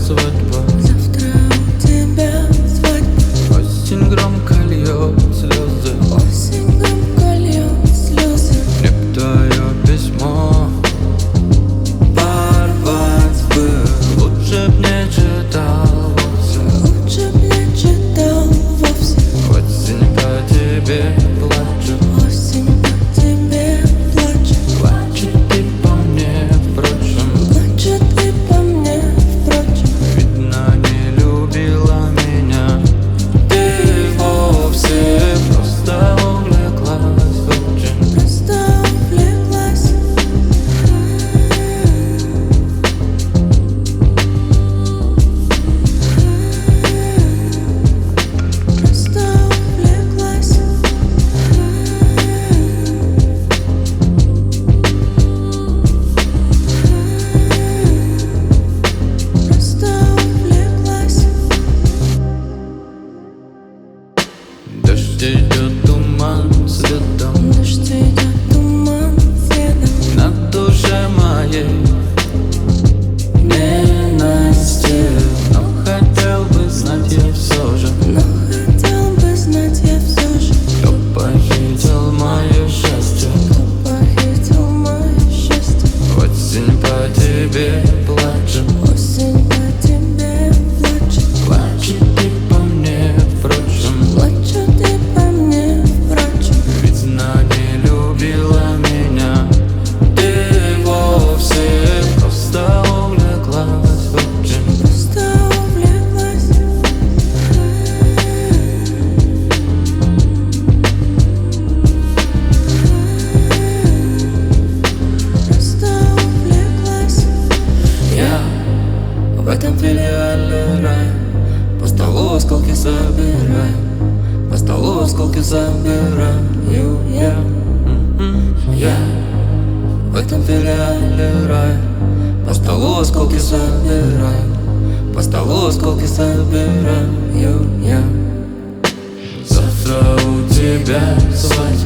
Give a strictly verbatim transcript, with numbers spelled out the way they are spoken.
свадьба. Завтра у тебя свадьба. Осень громко льет слезы. Осень громко льет слезы. Мне б твое письмо порвать бы. Лучше б не читал вовсе. Лучше б не читал вовсе. Осень по тебе плачу. Осень по тебе плачет. Плачет и по мне, впрочем. Плачет и по мне, впрочем. Видно, не любила меня. Ты вовсе просто увлеклась очень. Просто увлеклась. Просто увлеклась. Просто увлеклась. Дождь идет, туман следом. Дождь идет, туман следом. На душе моей ненасти. Но хотел бы знать я все же, Но хотел бы знать я все же, кто похитил мое счастье. кто похитил мое счастье. Осень по тебе плачет. Осень по тебе плачет. Плачет и по мне, впрочем. Плачет и по мне, впрочем. Видно, не любила меня. Ты вовсе просто увлеклась очень. Просто увлеклась. Просто увлеклась. Я в этом филиале рая. По столу осколки собираю. По столу осколки собираю я. М-м. Я в этом филиале рая. По столу осколки собираю. По столу осколки собираю я. Завтра у тебя свадьба.